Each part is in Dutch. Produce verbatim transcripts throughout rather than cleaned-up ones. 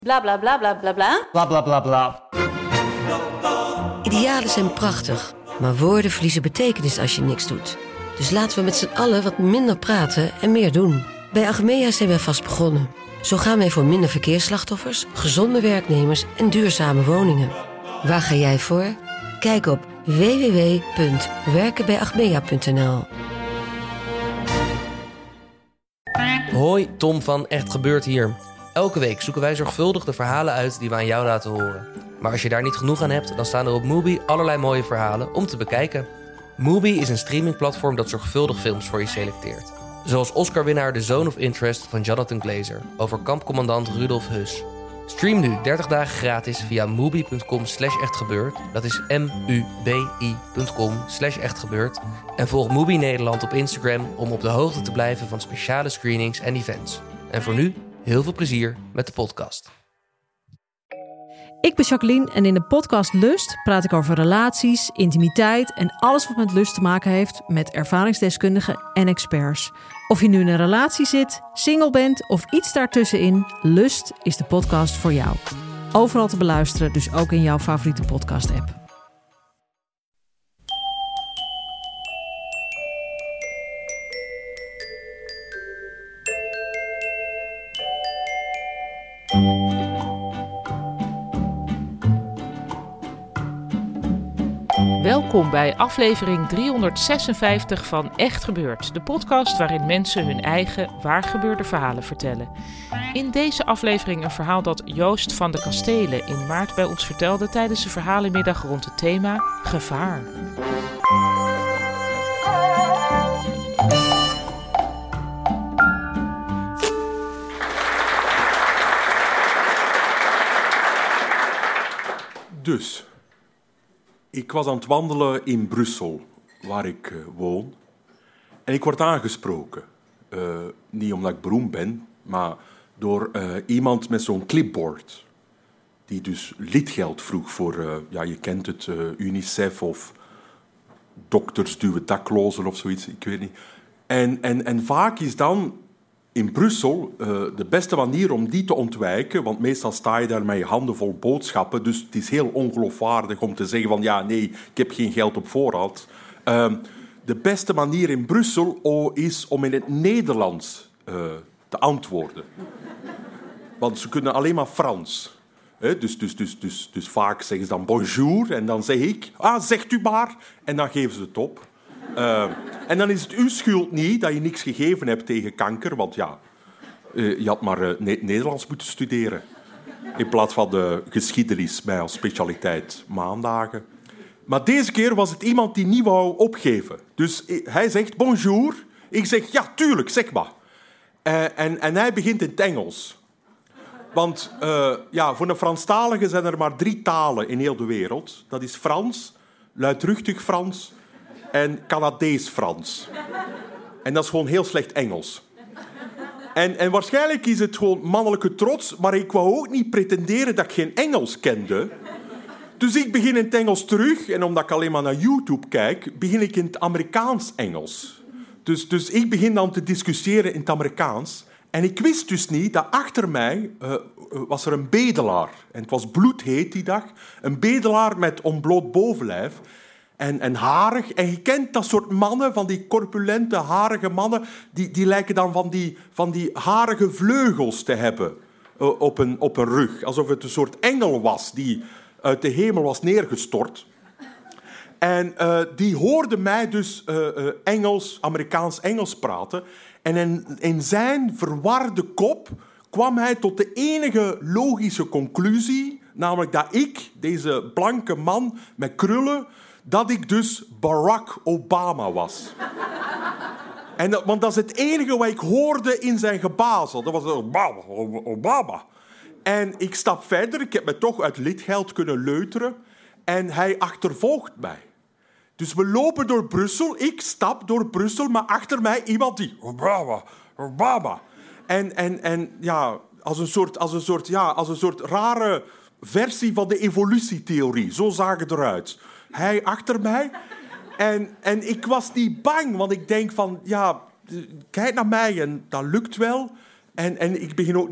Bla bla bla bla bla bla. Bla bla bla bla. Idealen zijn prachtig, maar woorden verliezen betekenis als je niks doet. Dus laten we met z'n allen wat minder praten en meer doen. Bij Achmea zijn wij vast begonnen. Zo gaan wij voor minder verkeersslachtoffers, gezonde werknemers en duurzame woningen. Waar ga jij voor? Kijk op w w w punt werken bij achmea punt n l. Hoi, Tom van Echt Gebeurd hier. Elke week zoeken wij zorgvuldig de verhalen uit die we aan jou laten horen. Maar als je daar niet genoeg aan hebt, dan staan er op Mubi allerlei mooie verhalen om te bekijken. Mubi is een streamingplatform dat zorgvuldig films voor je selecteert. Zoals Oscar-winnaar The Zone of Interest van Jonathan Glazer over kampcommandant Rudolf Höss. Stream nu dertig dagen gratis via mubi.com slash echtgebeurd. Dat is m-u-b-i.com slash echtgebeurd. En volg Mubi Nederland op Instagram om op de hoogte te blijven van speciale screenings en events. En voor nu, heel veel plezier met de podcast. Ik ben Jacqueline en in de podcast Lust praat ik over relaties, intimiteit en alles wat met lust te maken heeft met ervaringsdeskundigen en experts. Of je nu in een relatie zit, single bent of iets daartussenin, Lust is de podcast voor jou. Overal te beluisteren, dus ook in jouw favoriete podcast-app. Welkom bij aflevering driehonderdzesenvijftig van Echt Gebeurd, de podcast waarin mensen hun eigen waargebeurde verhalen vertellen. In deze aflevering een verhaal dat Joost van de Kastelen in maart bij ons vertelde tijdens de verhalenmiddag rond het thema gevaar. Dus, ik was aan het wandelen in Brussel, waar ik uh, woon. En ik word aangesproken. Uh, niet omdat ik beroemd ben, maar door uh, iemand met zo'n clipboard. Die dus lidgeld vroeg voor, uh, ja, je kent het, uh, UNICEF of Dokters Duwen Daklozen of zoiets, ik weet niet. En, en, en vaak is dan in Brussel uh, de beste manier om die te ontwijken, want meestal sta je daar met je handen vol boodschappen, dus het is heel ongeloofwaardig om te zeggen van ja, nee, ik heb geen geld op voorraad. Uh, de beste manier in Brussel oh, is om in het Nederlands uh, te antwoorden. Want ze kunnen alleen maar Frans. He, dus, dus, dus, dus, dus vaak zeggen ze dan bonjour en dan zeg ik, ah, zegt u maar, en dan geven ze het op. Uh, en dan is het uw schuld niet dat je niks gegeven hebt tegen kanker, want ja, uh, je had maar uh, ne- Nederlands moeten studeren. In plaats van de geschiedenis bij als specialiteit maandagen. Maar deze keer was het iemand die niet wou opgeven. Dus hij zegt bonjour. Ik zeg ja, tuurlijk, zeg maar. Uh, en, en hij begint in het Engels. Want uh, ja, voor een Franstalige zijn er maar drie talen in heel de wereld. Dat is Frans, luidruchtig Frans en Canadees-Frans. En dat is gewoon heel slecht Engels. En, en waarschijnlijk is het gewoon mannelijke trots, maar ik wou ook niet pretenderen dat ik geen Engels kende. Dus ik begin in het Engels terug, en omdat ik alleen maar naar YouTube kijk, begin ik in het Amerikaans-Engels. Dus, dus ik begin dan te discussiëren in het Amerikaans. En ik wist dus niet dat achter mij uh, was er een bedelaar. En het was bloedheet die dag. Een bedelaar met ontbloot bovenlijf. En, en harig. En je kent dat soort mannen, van die corpulente, harige mannen, die, die lijken dan van die, van die harige vleugels te hebben uh, op, een, op een rug. Alsof het een soort engel was die uit de hemel was neergestort. En uh, die hoorde mij dus uh, uh, Engels, Amerikaans-Engels praten. En in, in zijn verwarde kop kwam hij tot de enige logische conclusie, namelijk dat ik, deze blanke man met krullen, dat ik dus Barack Obama was. En dat, want dat is het enige wat ik hoorde in zijn gebazel. Dat was Obama, Obama. En ik stap verder, ik heb me toch uit lidgeld kunnen leuteren. En hij achtervolgt mij. Dus we lopen door Brussel, ik stap door Brussel, maar achter mij iemand die Obama, Obama. En, en, en ja, als een soort, als een soort, ja, als een soort rare versie van de evolutietheorie. Zo zag het eruit. Hij achter mij. En, en ik was niet bang, want ik denk van, ja, kijk naar mij en dat lukt wel. En, en ik begin ook niet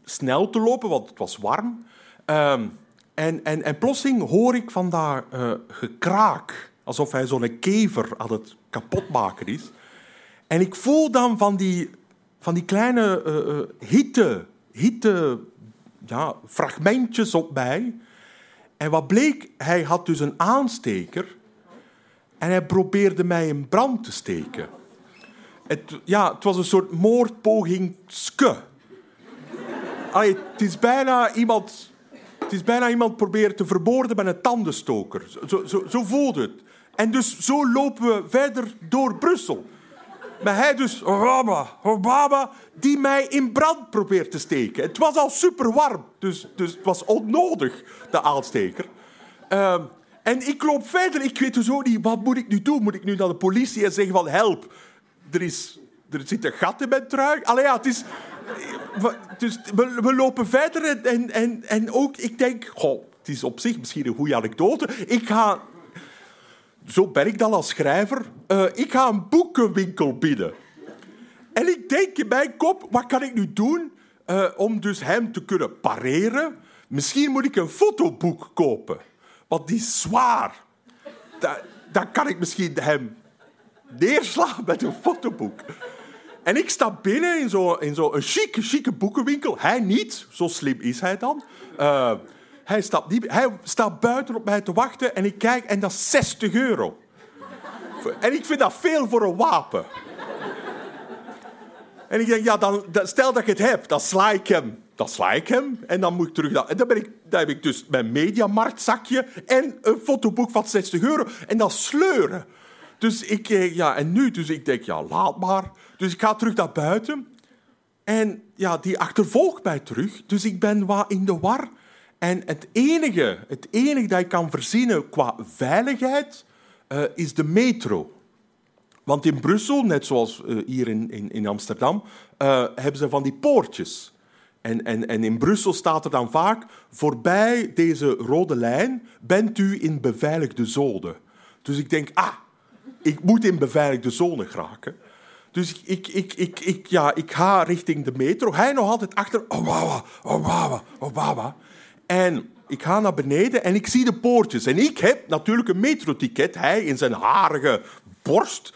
snel te lopen, want het was warm. Um, en, en, en plotseling hoor ik van daar uh, gekraak, alsof hij zo'n kever aan het kapotmaken is. En ik voel dan van die, van die kleine uh, uh, hitte, hitte ja, fragmentjes op mij. En wat bleek, hij had dus een aansteker en hij probeerde mij in brand te steken. Het, ja, het was een soort moordpoging ske. Allee, het is bijna iemand... Het is bijna iemand proberen te vermoorden met een tandenstoker. Zo, zo, zo voelde het. En dus zo lopen we verder door Brussel. Maar hij dus, Obama, Obama, die mij in brand probeert te steken. Het was al super warm, dus, dus het was onnodig, de aansteker. Uh, en ik loop verder, ik weet dus ook niet, wat moet ik nu doen? Moet ik nu naar de politie en zeggen van, help, er, is, er zit een gat in mijn trui? Allee, ja, het is... Dus we, we lopen verder en, en, en ook, ik denk, goh, het is op zich misschien een goede anekdote. Ik ga, zo ben ik dan als schrijver, uh, ik ga een boekenwinkel binnen. En ik denk in mijn kop, wat kan ik nu doen uh, om dus hem te kunnen pareren? Misschien moet ik een fotoboek kopen, want die is zwaar. Da, dan kan ik misschien hem neerslaan met een fotoboek. En ik sta binnen in zo'n in zo een chique, chique boekenwinkel. Hij niet, zo slim is hij dan. Uh, hij, staat niet, hij staat buiten op mij te wachten en ik kijk en dat is zestig euro. En ik vind dat veel voor een wapen. En ik denk, ja, dan, stel dat ik het heb, dan sla ik hem. Dan sla ik hem en dan moet ik terug... En dan, ben ik, dan heb ik dus mijn Mediamarktzakje en een fotoboek van zestig euro. En dat sleuren. Dus ik, ja, en nu, dus ik denk, ja, laat maar. Dus ik ga terug naar buiten. En ja, die achtervolgt mij terug. Dus ik ben wat in de war. En het enige, het enige dat ik kan verzinnen qua veiligheid uh, is de metro. Want in Brussel, net zoals uh, hier in, in, in Amsterdam, uh, hebben ze van die poortjes. En, en, en in Brussel staat er dan vaak, voorbij deze rode lijn bent u in beveiligde zone. Dus ik denk, ah, ik moet in beveiligde zone geraken. Dus ik, ik, ik, ik, ja, ik ga richting de metro. Hij nog altijd achter. Obama, Obama, Obama. En ik ga naar beneden en ik zie de poortjes. En ik heb natuurlijk een metroticket. Hij in zijn harige borst.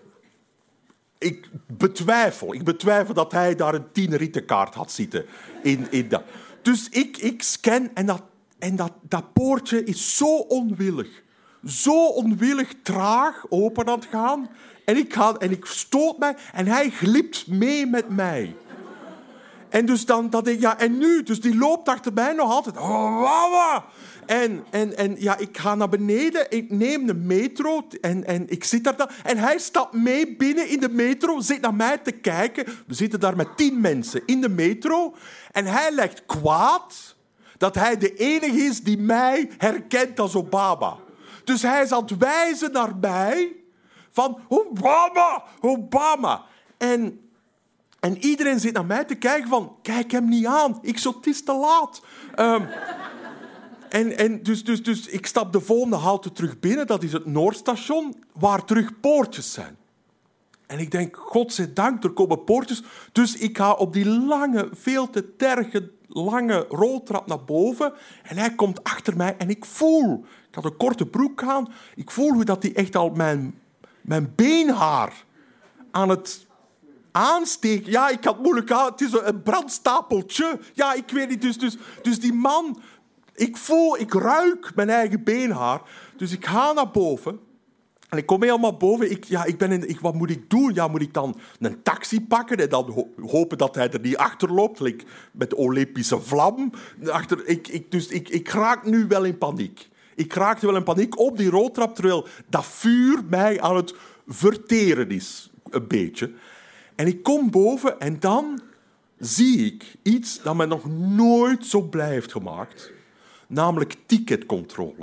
Ik betwijfel. Ik betwijfel dat hij daar een tienerrittenkaart had zitten. In, in dat. Dus ik, ik scan en, dat, en dat, dat poortje is zo onwillig. Zo onwillig traag open aan het gaan. En ik, ga, en ik stoot mij en hij glipt mee met mij. En dus dan, dat ik, ja, en nu? Dus die loopt achter mij nog altijd. Oh, wawa. En, en, en ja, ik ga naar beneden, ik neem de metro en, en ik zit daar dan. En hij stapt mee binnen in de metro, zit naar mij te kijken. We zitten daar met tien mensen in de metro. En hij lijkt kwaad dat hij de enige is die mij herkent als Obama. Dus hij is aan het wijzen naar mij van Obama, Obama. En, en iedereen zit naar mij te kijken van, kijk hem niet aan. Ik zo, het is te laat. Um, en en dus, dus, dus ik stap de volgende halte terug binnen. Dat is het Noordstation, waar terug poortjes zijn. En ik denk, godzijdank, er komen poortjes. Dus ik ga op die lange, veel te terge, lange roltrap naar boven. En hij komt achter mij en ik voel... Ik had een korte broek aan. Ik voel hoe dat hij echt al mijn, mijn beenhaar aan het aansteken. Ja, ik had moeilijk aan. Het is een brandstapeltje. Ja, ik weet niet. Dus, dus, dus die man... Ik voel, ik ruik mijn eigen beenhaar. Dus ik ga naar boven. En ik kom helemaal boven. Ik, ja, ik ben in, ik, wat moet ik doen? Ja, moet ik dan een taxi pakken en dan ho- hopen dat hij er niet achter loopt? Like met de Olympische vlam. Achter, ik, ik, dus ik, ik raak nu wel in paniek. Ik raakte wel in paniek op die roltrap, terwijl dat vuur mij aan het verteren is. Een beetje. En ik kom boven en dan zie ik iets dat mij nog nooit zo blij heeft gemaakt. Namelijk ticketcontrole.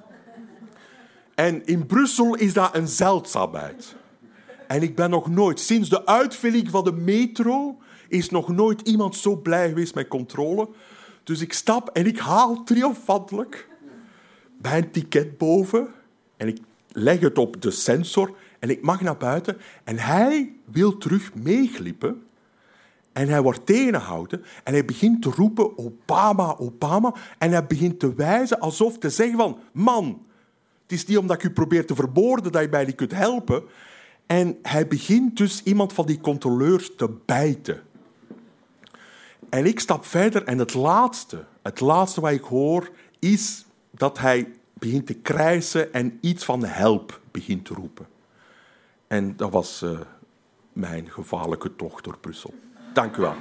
En in Brussel is dat een zeldzaamheid. En ik ben nog nooit, sinds de uitvinding van de metro, is nog nooit iemand zo blij geweest met controle. Dus ik stap en ik haal triomfantelijk mijn ticket boven. En ik leg het op de sensor en ik mag naar buiten. En hij wil terug meeglippen. En hij wordt tegengehouden en hij begint te roepen, Obama, Obama. En hij begint te wijzen alsof te zeggen van, man, het is niet omdat ik u probeer te vermoorden dat je mij niet kunt helpen. En hij begint dus iemand van die controleurs te bijten. En ik stap verder en het laatste, het laatste wat ik hoor, is dat hij begint te krijsen en iets van help begint te roepen. En dat was uh, mijn gevaarlijke tocht door Brussel. Dank u wel.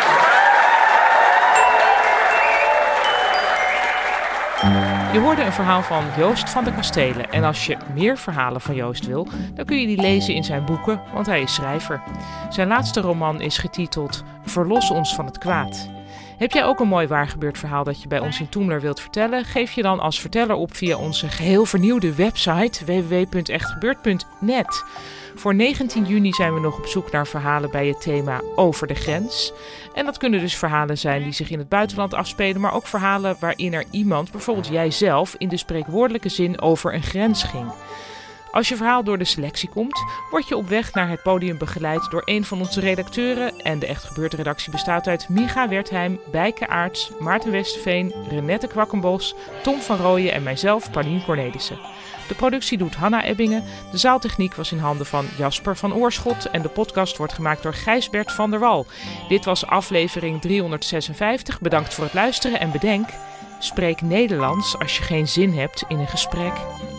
Je hoorde een verhaal van Joost van de Kastelen. En als je meer verhalen van Joost wil, dan kun je die lezen in zijn boeken, want hij is schrijver. Zijn laatste roman is getiteld Verlos ons van het kwaad. Heb jij ook een mooi waargebeurd verhaal dat je bij ons in Toemler wilt vertellen? Geef je dan als verteller op via onze geheel vernieuwde website w w w punt echt gebeurd punt net. Voor negentien juni zijn we nog op zoek naar verhalen bij het thema Over de Grens. En dat kunnen dus verhalen zijn die zich in het buitenland afspelen, maar ook verhalen waarin er iemand, bijvoorbeeld jijzelf, in de spreekwoordelijke zin over een grens ging. Als je verhaal door de selectie komt, word je op weg naar het podium begeleid door een van onze redacteuren. En de Echt Gebeurd redactie bestaat uit Micha Wertheim, Bijke Aarts, Maarten Westerveen, Renette Kwakkenbos, Tom van Rooyen en mijzelf, Paulien Cornelissen. De productie doet Hanna Ebbingen, de zaaltechniek was in handen van Jasper van Oorschot en de podcast wordt gemaakt door Gijsbert van der Wal. Dit was aflevering driehonderdzesenvijftig. Bedankt voor het luisteren en bedenk, spreek Nederlands als je geen zin hebt in een gesprek.